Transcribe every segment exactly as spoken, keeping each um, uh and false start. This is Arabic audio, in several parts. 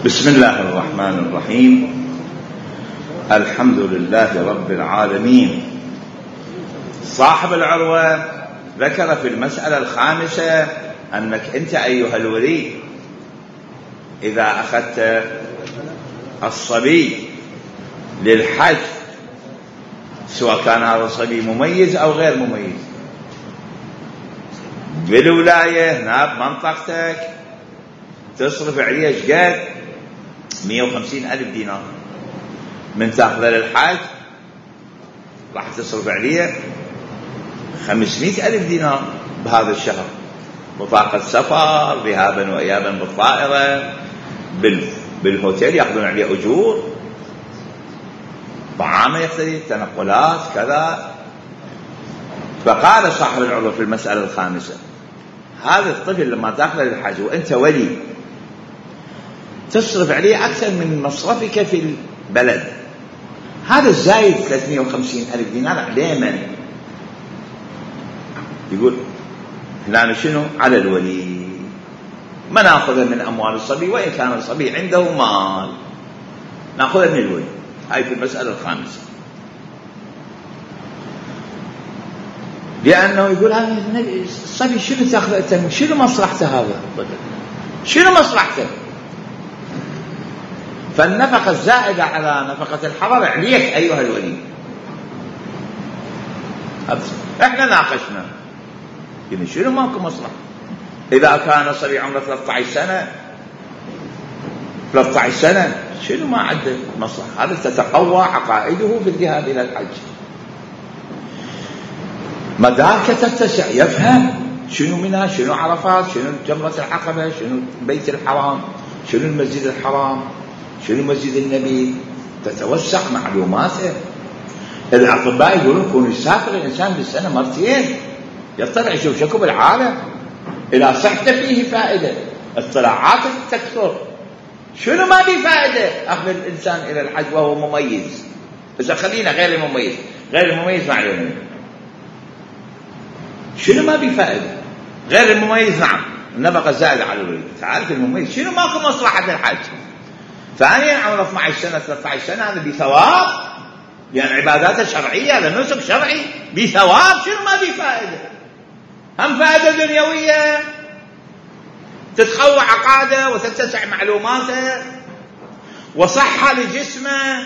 بسم الله الرحمن الرحيم. الحمد لله رب العالمين. صاحب العروة ذكر في المسألة الخامسة أنك أنت أيها الولي إذا أخذت الصبي للحج، سواء كان هذا الصبي مميز أو غير مميز، بالولاية هنا بمنطقتك تصرف عليه ايش قد؟ مئة وخمسين ألف دينار. من تاخذه للحج راح تصرف عليه خمسمئة ألف دينار بهذا الشهر، بطاقة سفر، ذهابا وإيابا بالطائرة، بالهوتيل يأخذون عليه أجور، طعامه يختلف، تنقلات كذا. فقال صاحب العروة في المسألة الخامسة: هذا الطفل لما تاخذه للحج وأنت ولي تصرف عليه أكثر من مصرفك في البلد، هذا الزايد ثلاثمئة وخمسين ألف دينار عليه من؟ يقول هنا شنو؟ على الولي. ما نأخذه من أموال الصبي وإن كان الصبي عنده مال، نأخذه من الولي. هاي في المسألة الخامسة. لأنه يقول هذا الصبي شنو تأخذه؟ شنو مصلحته هذا؟ شنو مصلحته؟ فالنفقة الزائدة على نفقة الحضر عليك أيها الولي. احنا ناقشنا يعني شنو ماكو مصلحة؟ إذا كان صبي عمره ثلاثة عشر سنة ثلاثة عشر سنة شنو ما عنده مصلحة؟ هذا تتقوى عقائده في الذهاب إلى الحج. مدارك تتسع، يفهم شنو منها، شنو عرفات، شنو جمرة العقبة، شنو بيت الحرام، شنو المسجد الحرام، شنو مسجد النبي، تتوسع معلوماته. الأطباء يقولون كون يسافر الإنسان بالسنة مرتين يطلع يشوف شكو بالعالم، إلى صحته فيه فائدة، اطلاعات تكثر. شنو ما بيه فائدة أخذ الإنسان إلى الحج وهو مميز؟ إذا خلينا غير المميز، غير المميز ما علينا شنو ما بيه فائدة. غير المميز نعم النفقة زائدة على الولي، تعرف المميز شنو ماكو مصلحة الحج. ثانيا عمره اثنتا عشرة سنة ثلاثة عشر سنة هذا بثواب، يعني عباداته شرعية، هذا نسك شرعي بثواب. شنو ما بيه فائدة؟ هم فائدة دنيوية تتقوى عقاده وتتسع معلوماته وصحة لجسمه،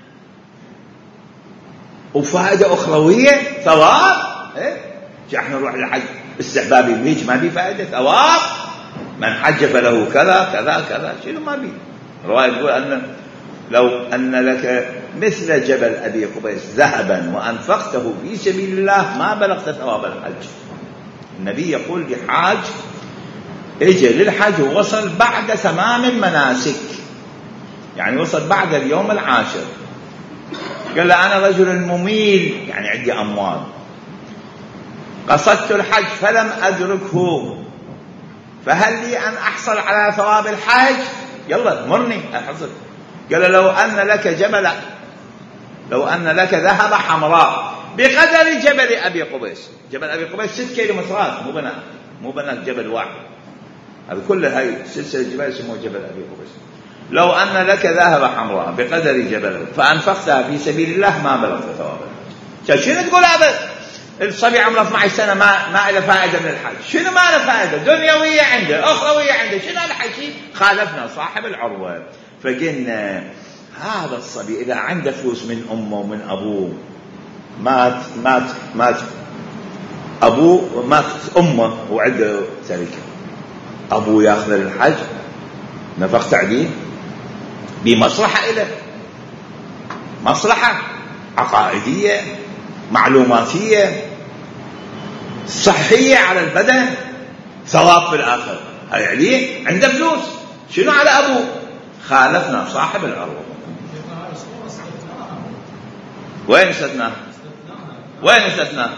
وفائدة أخروية ثواب. إيه؟ احنا نروح للحج استحبابي بيج ما بيه فائدة ثواب. من حج فله كذا كذا كذا. شنو ما بيه؟ رواية يقول أن لو أن لك مثل جبل أبي قبيس ذهبا وأنفقته في سبيل الله ما بلغت ثواب الحج. النبي يقول لحاج اجى للحج ووصل بعد تمام المناسك، يعني وصل بعد اليوم العاشر، قال له أنا رجل مميل، يعني عندي أموال، قصدت الحج فلم أدركه، فهل لي أن أحصل على ثواب الحج؟ يلا مرني أحصل. قال لو أن لك جبل، لو أن لك ذهب حمراء بقدر جبل أبي قبيس. جبل أبي قبيس ست كيلومترات، مو بنات مو بنات جبل واحد، هذا كل هاي سلسلة جبال اسمه جبل أبي قبيس. لو أن لك ذهب حمراء بقدر جبل فأنفقتها في سبيل الله ما بلغت ثواب الحج. شنو تقول هذا الصبي عمره اثنتا عشر سنة ما ما له فائدة من الحج؟ شنو ما له فائدة دنيوية عنده، أخروية عنده؟ شنو الحكي؟ خالفنا صاحب العروة فقلنا هذا الصبي إذا عنده فلوس من أمه ومن أبوه، مات مات مات أبوه، مات أمه وعنده تركة، أبوه يأخذ للحج نفق تعديل بمصلحة إله، مصلحة عقائدية معلوماتية صحية على البدن، ثواب في الآخر. هذا يعني عنده فلوس. شنو على أبوه؟ خالفنا صاحب العروة. وين استثناء؟ وين استثناء؟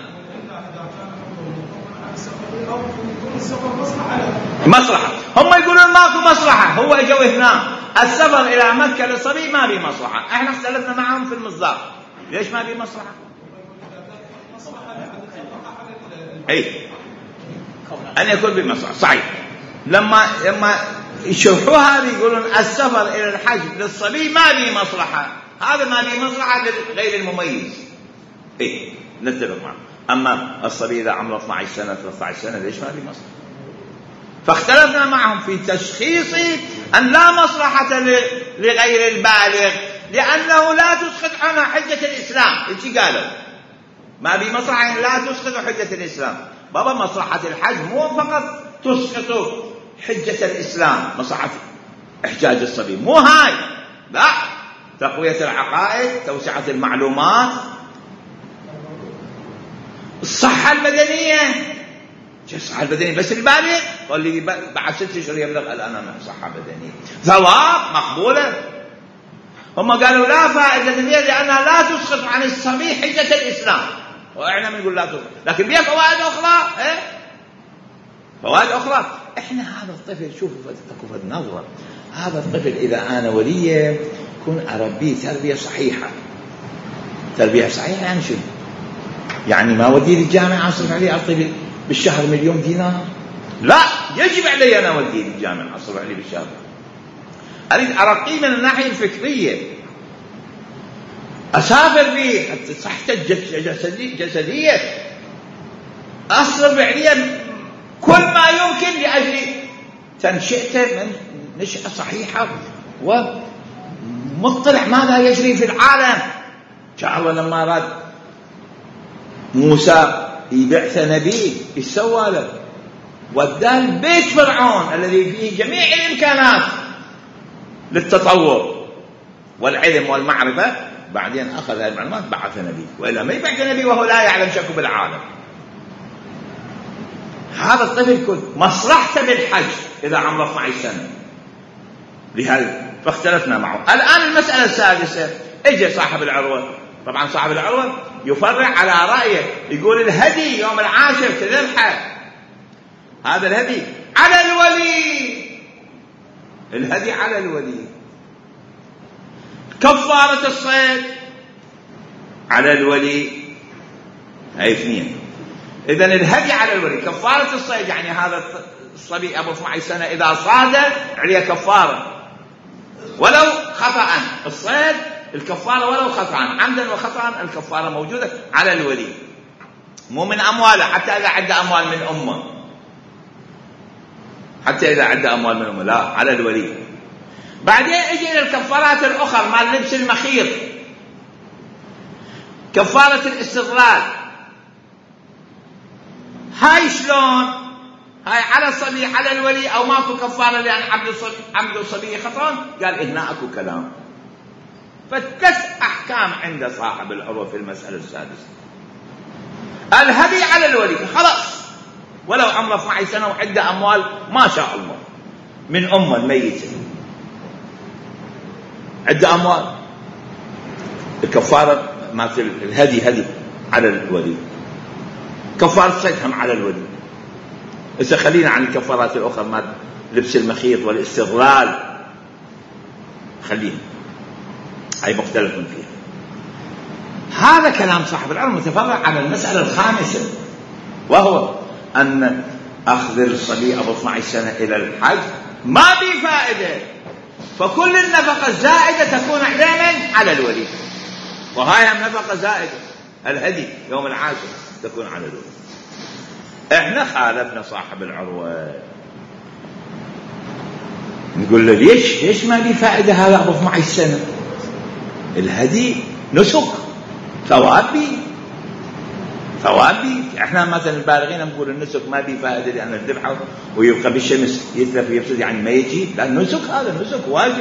مصلحة. هم يقولون ماكو مصلحة، هو اجوا هنا السفر إلى مكة للصبي ما بي مصلحة. احنا اختلفنا معهم في المصداق. ليش ما بي مصلحة؟ اي أن يكون بمصلحة صحيح. لما لما يشرحوها هذه يقولون السفر إلى الحج للصبي ما به مصلحة، هذا ما به مصلحة لغير المميز. إيه نتفق معه. أما الصبي إذا عمره اثنتي عشرة سنة ثلاثة عشر سنة ليش ما به مصلحة؟ فاختلفنا معهم في تشخيص أن لا مصلحة لغير البالغ لأنه لا تسقط عنها حجة الإسلام. إيش قالوا؟ ما به مصلحة لا تسقط حجة الإسلام. بابا مصلحة الحج مو فقط تسقط حجة الإسلام، مصلحة إحجاج الصبي مو هاي، لا، تقوية العقائد، توسعة المعلومات، الصحة البدنية. الصحة البدنية بس البالغ واللي بعد ست شهور يبلغ الآن من صحة بدنية ثواب مقبولة. هم قالوا لا فائدة فيها لأنها لا تسقط عن الصبي حجة الإسلام، وإحنا بنقول لا تسقط، لكن فيها فوائد أخرى. إيه؟ فوائد أخرى. إحنا هذا الطفل شوفوا فتكوا في النظرة، هذا الطفل إذا أنا وليه كن أربيه تربية صحيحة. تربية صحيحة يعني شو؟ يعني ما وديه للجامعة أصرف عليه أعطيه بالشهر مليون دينار؟ لا، يجب علي أنا أوديه للجامعة أصرف عليه بالشهر. أريد أرقيه من الناحية الفكرية، أسافر به حتى صحته الجسدية، أصرف عليه كل ما يمكن لأجل تنشئته من نشأة صحيحة ومطلع ماذا يجري في العالم. شاء الله لما أراد موسى يبعث نبي يسوى له وداه بيت فرعون الذي فيه جميع الإمكانات للتطور والعلم والمعرفة، بعدين أخذ هذه المعلومات بعث نبي، وإلا ما يبعث نبي وهو لا يعلم شكو بالعالم. هذا الطفل كل مصلحته بالحج إذا عمره اثنتي عشرة سنة. لهذا فاختلفنا معه. الآن المسألة السادسة، اجى صاحب العروة. طبعا صاحب العروة يفرع على رأيه، يقول الهدي يوم العاشر تذبحه، هذا الهدي على الولي، الهدي على الولي. كفارة الصيد على الولي، هاي اثنين. إذن الهدي على الولي، كفارة الصيد يعني هذا الصبي أبو اثنتي عشرة سنة إذا صاد عليه كفارة ولو خطأ. الصيد الكفارة ولو خطأ، عمدا وخطأ الكفارة موجودة على الولي، مو من أمواله، حتى إذا عد أموال من أمه، حتى إذا عد أموال من أمه، لا، على الولي. بعدين اجي إلى الكفارات الأخرى مال لبس المخيط، كفارة الاستغلال. هاي شلون؟ هاي على الصبي على الولي أو ماكو كفارة لأن عبد الصبي عبد الصبي خطأ؟ قال هنا أكو كلام. فالثلاث أحكام عند صاحب العروة في المسألة السادسة. الهدي على الولي خلاص، ولو عمره اثنتي عشرة سنة وعنده أموال ما شاء الله من أمه الميتة، عنده أموال، الكفارة مالت الهدي هدي على الولي، كفارة صيدهم على الولي. إذا خلينا عن الكفارات الأخرى مال لبس المخيط والاستغلال خلينا، أي مختلف فيها. هذا كلام صاحب العلم متفرع على المسألة الخامسة، وهو أن أخذ الصبي أبو اثنتي عشرة سنة إلى الحج ما به فائدة، فكل النفقة الزائدة تكون عليه على الولي، وهاي هم نفقة زائدة. الهدي يوم العاشر تكون على الولي. احنا خالفنا صاحب العروة، نقول له ليش ليش ما به فائدة هذا أبو اثنتي عشرة سنة؟ الهدي نسك ثوابي ثوابي. احنا مثلا البالغين نقول النسك ما به فائدة لأن الذبحة ويبقى بالشمس يتلف ويفسد يعني ما يجي، لا، النسك هذا النسك واجب.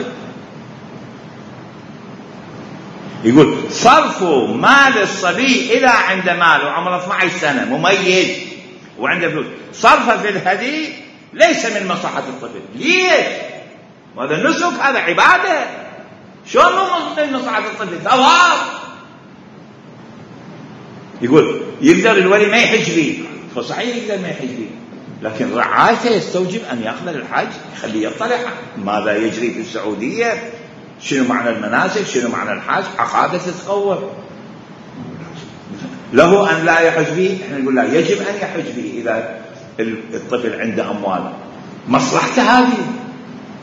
يقول صرف مال الصبي إلى عند ماله عمره اثنتي عشرة سنة مميز وعنده فلوس، صرفه في الهدي ليس من مصلحة الطفل. ليش؟ وهذا النسك هذا عبادة، شلون من مصلحة الطفل؟ ثواب. يقول يقدر الولي ما يحج به، فصحيح يقدر ما يحج به، لكن رعايته يستوجب أن يقبل الحج، يخليه يطلع ماذا يجري في السعودية، شنو معنى المناسك، شنو معنى الحج، عقادة تتقوى. له أن لا يحج به، احنا نقول لا، يجب أن يحج به إذا الطفل عنده أموال، مصلحته هذه.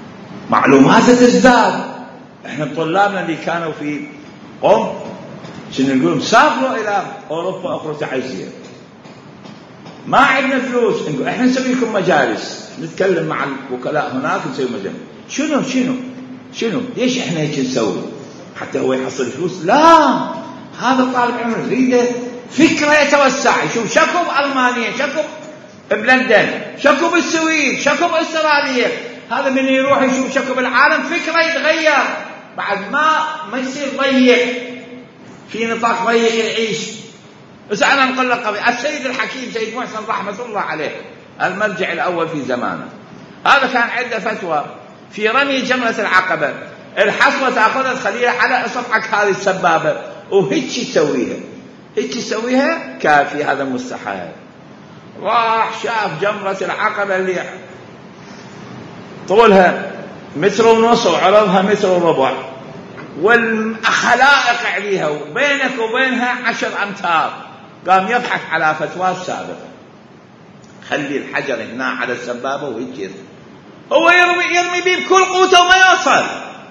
معلومات تزداد. احنا طلابنا اللي كانوا في قم كنا نقول سافروا الى اوروبا اخرى تعزيه، ما عندنا فلوس، نقول احنا نسوي لكم مجالس، نتكلم مع الوكلاء هناك نسوي مجالس. شنو شنو شنو ليش احنا هيك نسوي حتى هو يحصل فلوس؟ لا، هذا طالب علم يريد فكره يتوسع، يشوف شكو بالمانيا، شكو بلندن، شكو بالسويد، شكو باستراليا. هذا من يروح يشوف شكو بالعالم فكره يتغير، بعد ما ما يصير ضيق في نطاق ضيق يعيش. بس انا نقول لك قضيه السيد الحكيم سيد محسن رحمه الله عليه المرجع الاول في زمانه، هذا كان عنده فتوى في رمي جمره العقبه، الحصوه تاخذها تخليها على اصبعك هذه السبابه وهيك تسويها، هيك تسويها كافي، هذا مستحيل. راح شاف جمره العقبه اللي طولها متر ونص وعرضها متر وربع والخلائق عليها وبينك وبينها عشر أمتار، قام يضحك على فتوى السابقة، خلي الحجر هنا على السبابة ويجير، هو يرمي يرمي بيه بكل قوته وما يوصل.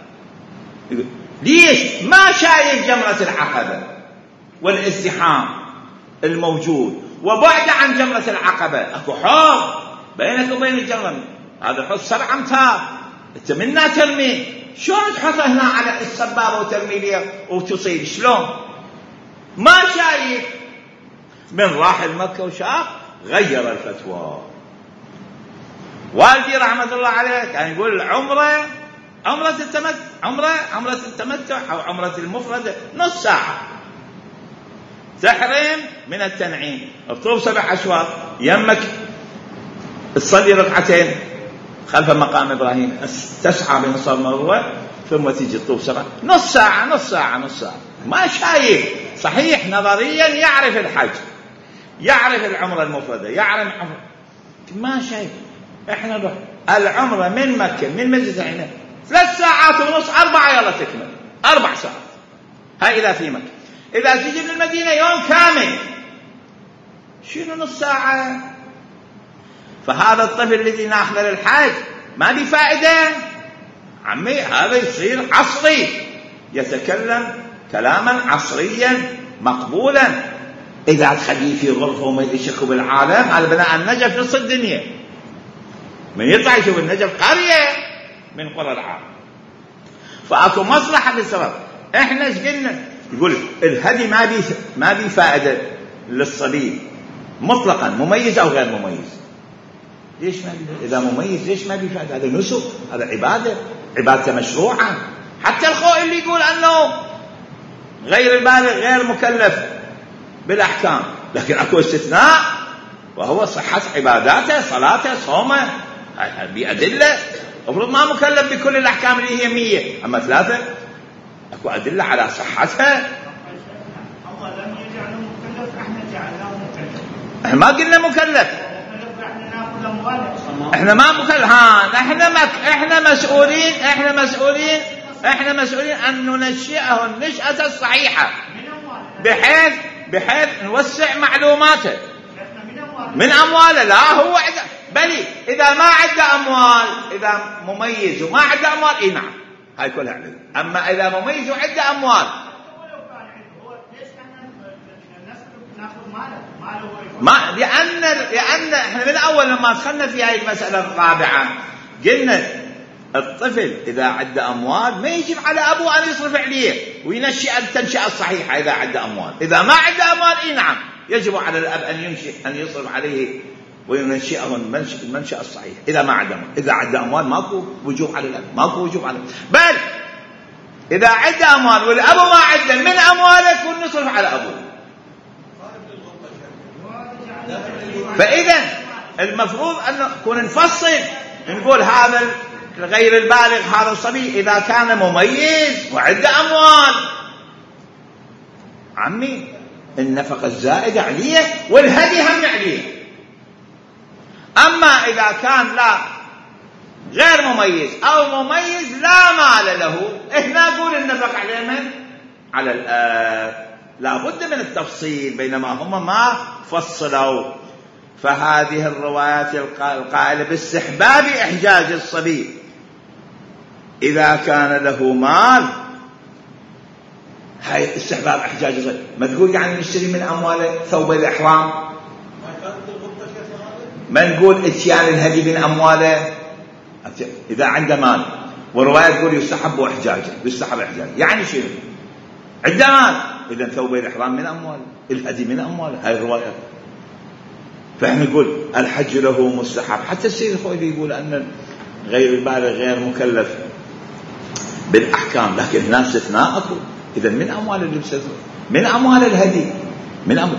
ليش؟ ما شايف جمرة العقبة والازدحام الموجود، وبعد عن جمرة العقبة اكو حوض بينك وبين الجمرة، هذا حوض سبع أمتار، انت منا ترمي، شلون تحطه هنا على السبابة وترمي ليه وتصيب؟ شلون؟ ما شايف. من راح المكة وشاف غير الفتوى. والدي رحمة الله عليه كان يقول عمره عمرة التمتع عمرة عمرة التمتع أو عمرة المفردة نص ساعة، تحرم من التنعيم، اطوف سبع أشواط، يمك تصلي ركعتين خلف مقام إبراهيم، تسعى بنصر مروة، ثم تيجي تطوف سبع، نص ساعة نص ساعة نص ساعة. ما شايف. صحيح نظريا يعرف الحج، يعرف العمرة المفردة، يعرف عمرة، ما شايف. احنا نروح العمرة من مكة من مسجد الحرام ثلاث ساعات ونص أربعة يلا تكمل أربع ساعات، هاي إذا في مكة. إذا تيجي من المدينة يوم كامل، شنو نص ساعة؟ فهذا الطفل الذي ناخذه للحج ما بفائدة عمي، هذا يصير عصري، يتكلم كلاما عصريا مقبولا. إذا تخليه في غرفة وما يشك بالعالم، هذا بناء النجف نص الدنيا، من يطلع يشوف النجف قرية من قرى العالم. فأكو مصلحة للسبب. إحنا ايش قلنا؟ يقول الهدي ما بي ما بي فائدة للصبي مطلقا، مميز أو غير مميز. ليش ما بي؟ إذا مميز ليش ما بي فائدة؟ هذا نسك، هذا عبادة، عبادة مشروعة. حتى الخوء اللي يقول أنه غير البالغ غير مكلف بالأحكام، لكن أكو استثناء وهو صحة عباداته، صلاته، صومه، بأدلة. أفرض ما مكلف بكل الأحكام اللي هي مية، أما ثلاثة أكو أدلة على صحتها. الله لم يجعله مكلف، احنا جعلناه مكلف. احنا ما قلنا مكلف، احنا ما مكلف. ها احنا مك... احنا مسؤولين احنا مسؤولين احنا مسؤولين ان ننشئه النشأة الصحيحة، بحيث بحيث نوسع معلوماته من أمواله. لا هو عد... بلي إذا ما عنده أموال، إذا مميز وما عنده أموال، إيه نعم هاي كلها علم. أما إذا مميز وعنده أموال ما، لأن لأن إحنا من أول لما دخلنا في هاي المسألة الرابعة قلنا الطفل إذا عنده أموال ما يجب على أبوه أن يصرف عليه وينشئ التنشئة الصحيحة. إذا عنده أموال، إذا ما عنده أموال إيه نعم يجب على الأب أن ينشئ أن يصرف عليه وينشئه المنشأ الصحيح. إذا ما عنده أموال، إذا عنده أموال ماكو وجوب على الأب، ماكو وجوب على الأب. بل إذا عنده أموال والأب ما عنده من أمواله يكون نصرف على أبوه. فإذا المفروض أن نكون نفصل، نقول هذا غير البالغ، هذا الصبي إذا كان مميز وعنده أموال عمي النفقة الزائدة عليه والهدي هم عليه. أما إذا كان لا غير مميز أو مميز لا مال له، إحنا نقول النفقة عليه من؟ على الآب. لا بد من التفصيل بينما هم ما فصلوا. فهذه الروايات القائلة باستحباب إحجاج الصبي إذا كان له مال، هاي استحباب احجاج الرجل. ما تقول يعني نشتري من أمواله ثوب الإحرام، ما نقول اتيان الهدي من أمواله إذا عنده مال. ورواية تقول يستحب احجاجه، يستحب احجاجه يعني شنو؟ عنده مال، إذا ثوب الإحرام من أمواله، الهدي من أمواله، هاي الرواية. فإحنا نقول الحج له مستحب. حتى السيد الخوئيني يقول أن غير البالغ غير مكلف بالأحكام، لكن هنا استثناء أكو. إذا من أموال اللبس، من أموال الهدي، من أموال.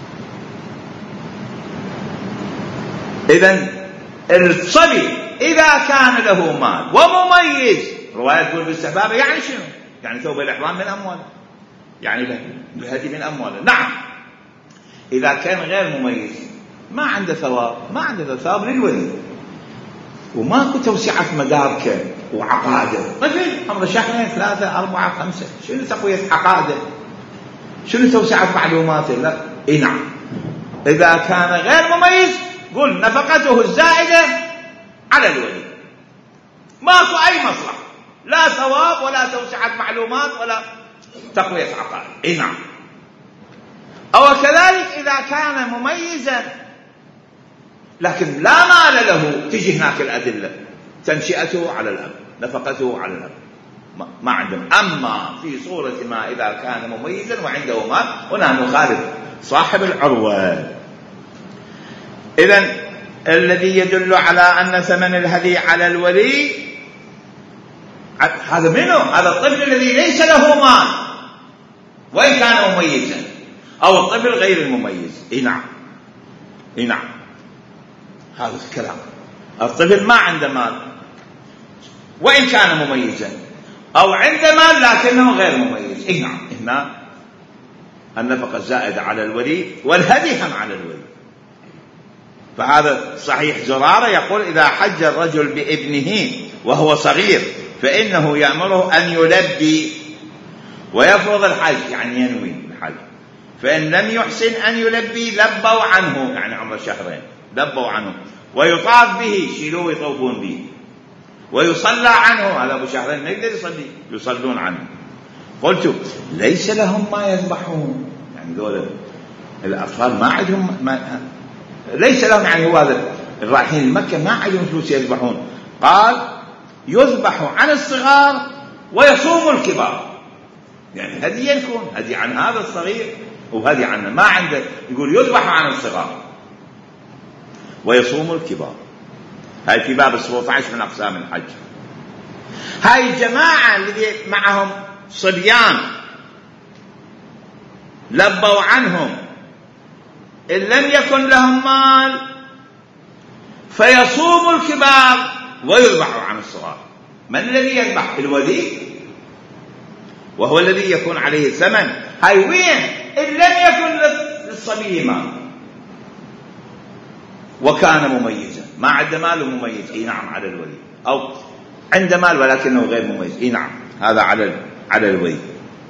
إذا الصبي إذا كان له مال ومميز، رواية تقول باستحبابه يعني شنو؟ يعني ثوب الإحرام من أمواله، يعني الهدي من أمواله. نعم إذا كان غير مميز ما عنده ثواب، ما عنده ثواب للولي، وماكو توسعة مداركه وعقاده. مثل عمره شهرين ثلاثة أربعة خمسة، شنو تقوية عقاده؟ شنو توسعة معلوماته؟ لا. إيه نعم. إذا كان غير مميز قل نفقته الزائدة على الولي، ماكو أي مصلحة، لا ثواب ولا توسعة معلومات ولا تقوية عقائد. إيه نعم. أو كذلك إذا كان مميزا لكن لا مال له، تجي هناك الأدلة، تنشئته على الأب، نفقته على الأب، ما عندهم. أما في صورة ما إذا كان مميزا وعنده مال، هنا نخالف صاحب العروة. إذن الذي يدل على أن ثمن الهدي على الولي هذا منه، هذا الطفل الذي ليس له مال وإن كان مميزا، أو الطفل غير المميز. إيه نعم، إيه نعم، هذا الكلام. الطفل ما عنده مال وإن كان مميزا، أو عنده مال لكنه غير مميز. إيه نعم، هنا النفقة الزائدة على الولي والهدي هم على الولي. فهذا صحيح. زرارة يقول إذا حج الرجل بابنه وهو صغير فإنه يأمره أن يلبي ويفرض الحج، يعني ينوي الحج. فإن لم يحسن أن يلبي لبوا عنه، يعني عمر شهرين لبوا عنه، ويطاف به، شيلوه ويطوفون به، ويصلى عنه. هذا أبو شهرين ما يقدر يصلي، يصلون عنه. قلت ليس لهم ما يذبحون، يعني ذول الأطفال ما عندهم ما ليس لهم، يعني هو هذا الرايحين مكة ما عندهم فلوس يذبحون. قال يذبح عن الصغار ويصوم الكبار، يعني هدي يكون هدي عن هذا الصغير وهدي عنه، ما عنده. يقول يذبح عن الصغار ويصوم الكبار. هاي في باب سبعة عشر من أقسام الحج. هاي الجماعة الذي معهم صبيان لبوا عنهم، إن لم يكن لهم مال فيصوم الكبار ويذبح عن الصغار. من الذي يذبح؟ الولي، وهو الذي يكون عليه الثمن. هاي وين؟ إن لم يكن للصبي مال وكان مميزا، ما عنده مال ومميز، إيه نعم على الولي. أو عنده مال ولكنه غير مميز، إيه نعم هذا على على الولي.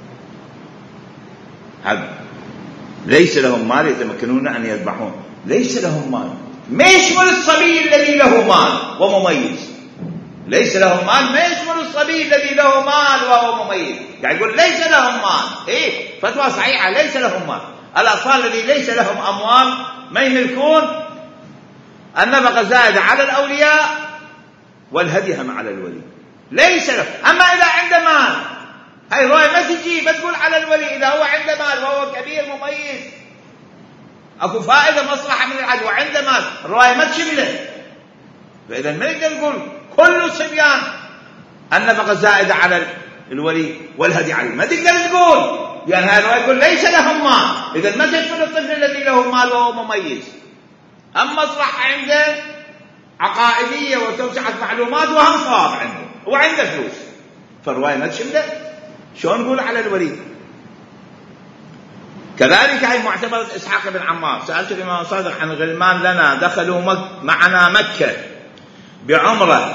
هذا ليس لهم مال يتمكنون أن يذبحون، ليس لهم مال، ما يشمل الصبي الذي له مال ومميز. ليس لهم مال ما يشمل الصبي الذي له مال وهو مميز، يعني يقول ليس لهم مال. إيه فتوى صحيحة، ليس لهم مال. الأطفال الذي ليس لهم أموال ما يملكون، النفقة زائدة على الأولياء والهدي هم على الولي، ليس له. أما إذا عنده مال، هاي رواية ما تجي ما تقول على الولي إذا هو عنده مال وهو كبير مميز، أكو فائدة مصلحة من الحج وعنده مال، الرواية ما تشمله. فإذا ما نقدر نقول كل الصبيان النفقة زائدة على الولي والهدي عليه، ما تقدر تقول، يعني هاي الرواية تقول ليس لهم مال، إذا ما تشمل الطفل الذي له مال وهو مميز. أما مصلحة عنده عقائدية وتوسعة معلومات وهم صواب عنده وعنده فلوس، فالرواية ما تشمله. شلون نقول على الولي؟ كذلك هي معتبرة إسحاق بن عمار. سألت الإمام صادق عن غلمان لنا دخلوا مك معنا مكة بعمرة،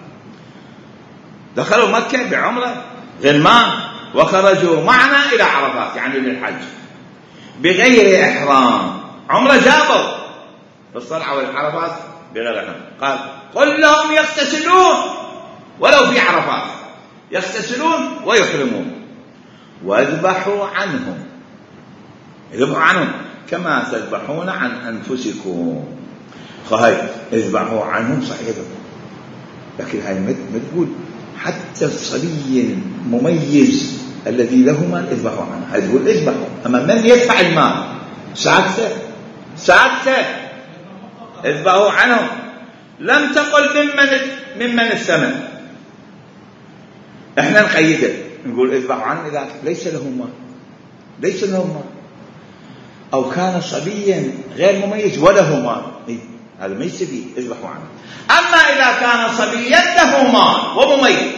دخلوا مكة بعمرة غلمان وخرجوا معنا إلى عرفات، يعني للحج بغير إحرام. عمرة جابوا بس طلعوا العرفات بغير إحرام. قال قل لهم يغتسلون ولو في عرفات، يغتسلون ويحرمون. واذبحوا عنهم، اذبحوا عنهم كما تذبحون عن أنفسكم. فهاي اذبحوا عنهم صحيح، لكن هاي ما تقول حتى الصبي المميز الذي له مال اذبحوا عنه، هاي تقول اذبحوا. أما من يدفع المال ساكتة ساكتة اذبحوا عنهم، لم تقل ممن ممن الثمن. احنا نقيده نقول اذبحوا عنه إذا ليس له مال، ليس له مال، أو كان صبيا غير مميز وله مال، إيه؟ هذا ما يستفيد اذبحوا عنه. أما إذا كان صبيا له مال ومميز،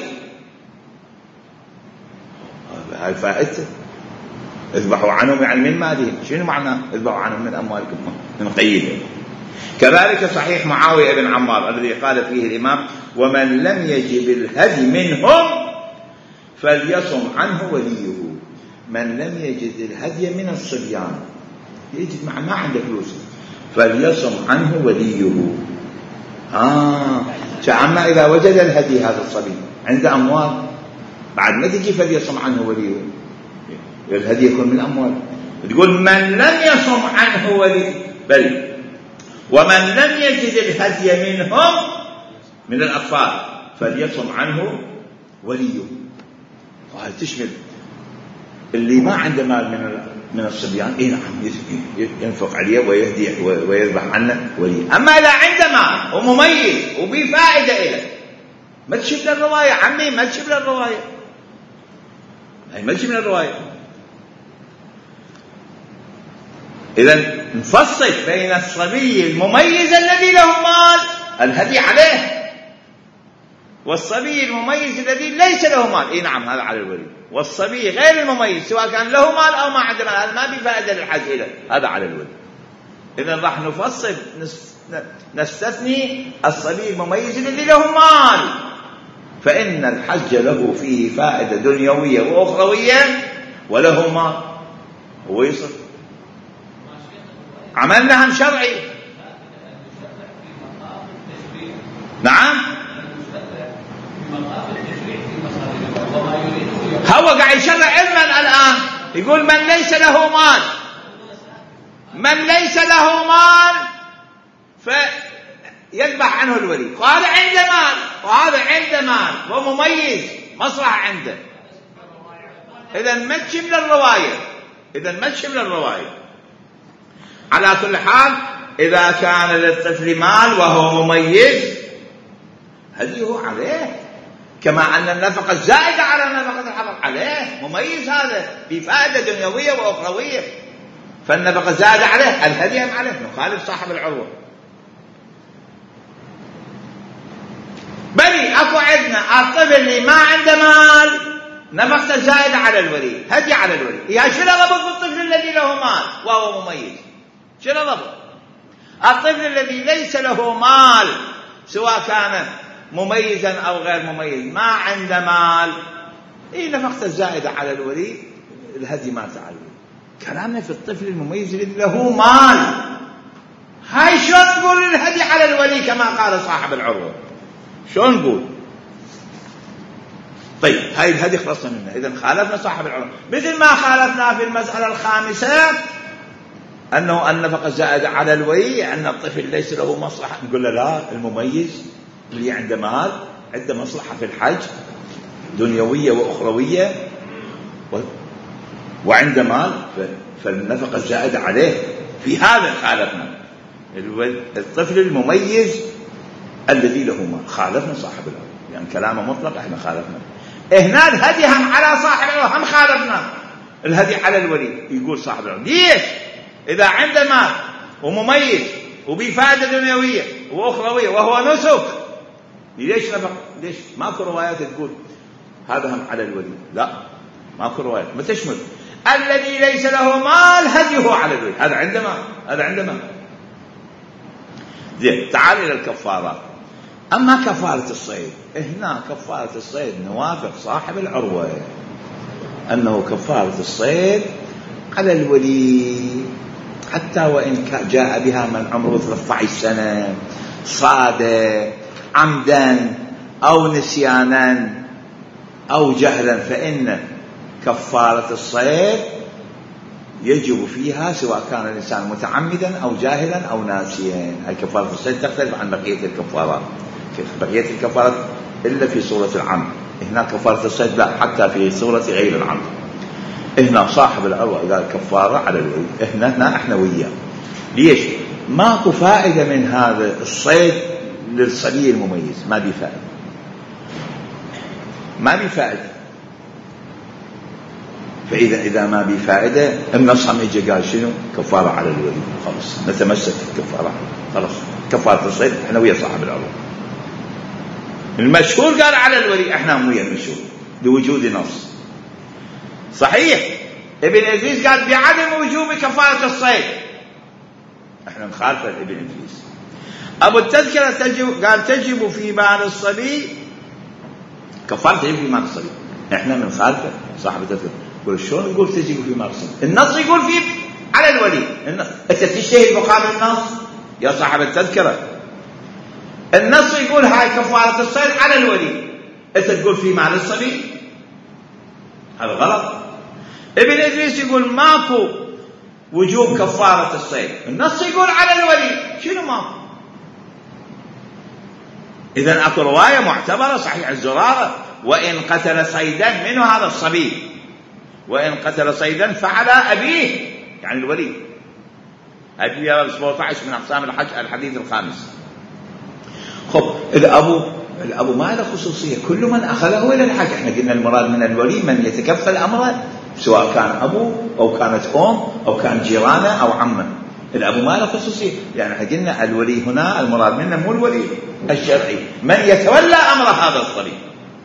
هاي فائدته اذبحوا عنهم يعني من مالهم. شنو معنى اذبحوا عنهم من أموالكم؟ نقيده. كذلك صحيح معاوية بن عمار الذي قال فيه الإمام: ومن لم يجب الهدي منهم فليصم عنه وليه. من لم يجد الهدي من الصبيان، يجد مع ما عنده فلوس، فليصم عنه وليه. آه فأما إذا وجد الهدي هذا الصبي عنده أموال، بعد ما تجي فليصم عنه وليه، الهدي يكون من أموال. تقول من لم يصم عنه وليه، بل ومن لم يجد الهدي منهم من الأطفال فليصم عنه وليه. وهذا تشمل اللي ما عنده مال من من الصبيان، إيه نعم ينفق عليه ويهدي ويذبح عنه وليه. أما إذا عنده مال ومميز وبفائدة إله، ما تشبه الرواية عمي، ما تشبه الرواية، أي ما تشبه الرواية. إذا نفصل بين الصبي المميز الذي له مال الهدي عليه، والصبي المميز الذي ليس له مال، إيه نعم هذا على الولي. والصبي غير المميز سواء كان له مال أو ما عنده مال، هذا ما بفائدة للحج إله، هذا على الولي. إذا راح نفصل نستثني الصبي المميز الذي له مال، فإن الحج له فيه فائدة دنيوية وأخروية وله مال، هو يصف عملناهم شرعي. نعم هو قاعد يشرع علما الآن، يقول من ليس له مال، من ليس له مال فيذبح عنه الولي. وهذا عنده مال وهذا عنده مال ومميز مصلحة عنده. إذا ما تشمل الرواية، إذا ما تشمل الرواية. على كل حال إذا كان للطفل مال وهو مميز هديه عليه، كما أن النفقة الزائدة على نفقة الحفظ عليه، مميز هذا بفائدة دنيوية وأخروية، فالنفقة الزائدة عليه الهدي عليه، نخالف صاحب العروة. بل أكو عندنا الطفل اللي ما عنده مال نفقة الزائدة على الولي، هدي على الولي. يا شنو ضبط الطفل الذي له مال وهو مميز؟ شنو ضبط الطفل الذي ليس له مال سواء كان مميزا أو غير مميز، ما عنده مال، إيه نفقة الزائدة على الولي، الهدي ما تعلم. كلامنا في الطفل المميز الذي له مال، هاي شلون نقول الهدي على الولي كما قال صاحب العروة؟ شلون نقول؟ طيب هاي الهدي خلصنا منها. إذن خالفنا صاحب العروة، مثل ما خالفنا في المسألة الخامسة أنه النفقة الزائدة على الولي أن الطفل ليس له مصلحة، نقول له لا، المميز اللي عنده مال عنده مصلحة في الحج دنيوية وأخروية وعنده مال، فالنفقة الزائدة عليه. في هذا خالفنا الطفل المميز الذي له مال، خالفنا صاحب العروة، يعني كلامه مطلق احنا خالفنا. هنا الهدي هم على صاحب العروة، هم خالفنا الهدي على الولي. يقول صاحب العروة ليش إذا عنده مال ومميز وبفائدة دنيوية وأخروية وهو نسك، ليش نفق؟ ليش ماكو روايات تقول هذا هم على الولي؟ لا ماكو روايات ما تشمل الذي ليس له مال هديه على الولي، هذا عنده مال، هذا عنده مال. زين تعال إلى الكفارات. أما كفارة الصيد، هنا كفارة الصيد نوافق صاحب العروة أنه كفارة الصيد على الولي، حتى وإن جاء بها من عمره ثلاثة عشر سنة، صاد عمدا أو نسيانا أو جهلا فإن كفارة الصيد يجب فيها سواء كان الإنسان متعمدا أو جاهلا أو ناسيا. هاي كفارة الصيد تختلف عن بقية الكفارات، بقية الكفارات إلا في صورة العمد، هنا كفارة الصيد لا، حتى في صورة غير العمد. هنا صاحب العروة قال كفارة على الولي، هنا هنا احنا وياه. ليش؟ ماكو فائدة من هذا الصيد للصبي المميز، ما بي فائدة، ما بي فائدة. فإذا إذا ما بي فائدة النص هم يجي قال شنو؟ كفارة على الولي، خلاص نتمسك الكفارة، خلاص كفارة الصيد احنا ويا صاحب العروة. المشهور قال على الولي، احنا ويا المشهور لوجود نص. صحيح ابن إدريس قال بعدم وجوب كفارة الصيد، احنا نخالف ابن إدريس. أبو التذكرة تجب قال تجب في مال الصبي، كفارة تجب في مال الصبي، احنا من خالفه. صاحب التذكرة يقول شلون يقول تجب في مال الصبي؟ النص يقول في على الولي، النص. انت تجتهد مقابل النص يا صاحب التذكرة؟ النص يقول هاي كفارة الصيد على الولي، انت تقول في مال الصبي، هذا غلط. ابن إدريس يقول ماكو وجوب كفارة الصيد، النص يقول على الولي، شنو ماكو؟ إذن أكو رواية معتبرة صحيح الزرارة، وإن قتل صيدا منه هذا الصبي، وإن قتل صيدا فعلى أبيه، يعني الولي. أبي سبعة عشر من أقسام الحج الحديث الخامس. خب الأبو الأبو ما له خصوصية، كل من أخذه إلى الحج. احنا قلنا المراد من الولي من يتكفل أمره، سواء كان أبوه أو كانت أم أو كان جيرانه أو عمه. الأبو ما له خصوصية، يعني احنا قلنا الولي هنا المراد منه مو الولي الشرعي، من يتولى أمر هذا الصبي.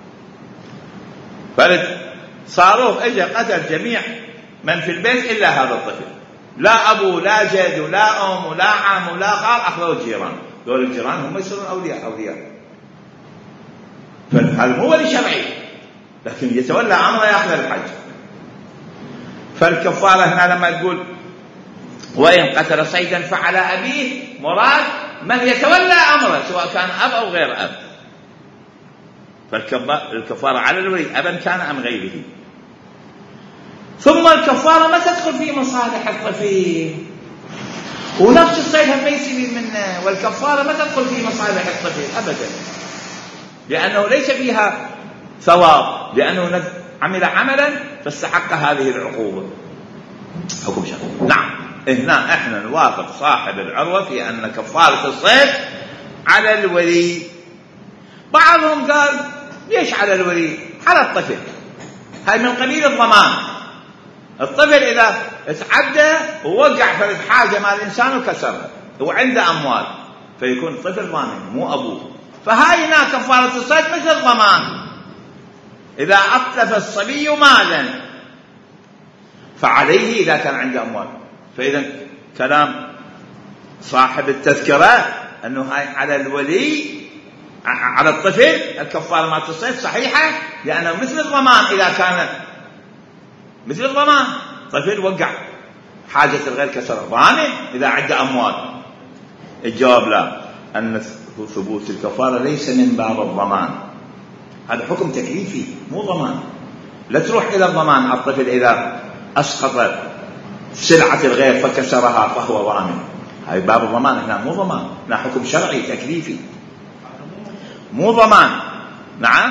فرد صاروخ اجى قتل جميع من في البيت إلا هذا الطفل، لا أبو لا جد ولا أم ولا عم ولا خال، أخذوا الجيران. دول الجيران هم يصيرون أولياء أولياء فهذا مو ولي شرعي، لكن يتولى أمره يأخذ الحج. فالكفارة هنا لما تقول وإن قتل صيدا فعلى أبيه، مراد من يتولى أمره سواء كان أب أو غير أب. فالكفارة على الولي أبا كان أم غيره. ثم الكفارة ما تدخل في مصالح الطفل، ونفس الصيد هم يسير منه، والكفارة ما تدخل في مصالح الطفل أبدا، لأنه ليس فيها ثواب، لأنه عمل عملا فاستحق هذه العقوبة. حكم شرعي. نعم هنا احنا نوافق صاحب العروة في أن كفارة الصيد على الولي. بعضهم قال ليش على الولي؟ على الطفل، هاي من قبيل الضمان. الطفل إذا اتعدى ووقع في حاجة مع الإنسان وكسرها وعنده أموال، فيكون الطفل ضامن مو أبوه. فهاي هنا كفارة الصيد مثل الضمان، إذا أتلف الصبي مالا فعليه إذا كان عنده أموال. فإذا كلام صاحب التذكرة أنه هاي على الولي على الطفل الكفارة ما تصير صحيحة، لأنه مثل الضمان. إذا كان مثل الضمان طفل وقع حاجة الغير كسر ضامن إذا عنده أموال. الجواب لا، أن ثبوت الكفارة ليس من باب الضمان، هذا حكم تكليفي مو ضمان. لا تروح إلى الضمان على الطفل إذا أسقط سلعة الغير فكسرها فهو ضامن، هاي باب الضمان. هنا مو ضمان، هنا حكم شرعي تكليفي مو ضمان. نعم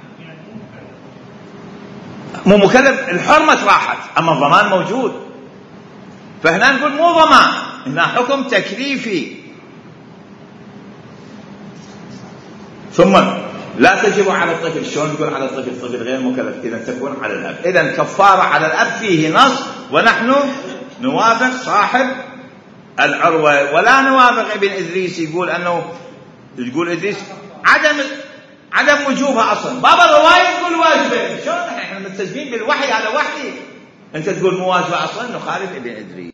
مو مكلف، الحرمة راحت أما الضمان موجود. فهنا نقول مو ضمان، هنا حكم تكليفي. ثم لا تجب على الطفل، شلون نقول على الطفل؟ الطفل غير مكلف، إذا تكون على الأب. إذا كفارة على الأب فيه نص، ونحن نوافق صاحب العروة ولا نوافق ابن إدريس يقول أنه يقول إدريس عدم عدم وجوبها أصلا. بابا الرواية تقول واجبة، شلون احنا ملتزمين بالوحي على وحي، أنت تقول مو واجبة أصلا، نخالف ابن إدريس.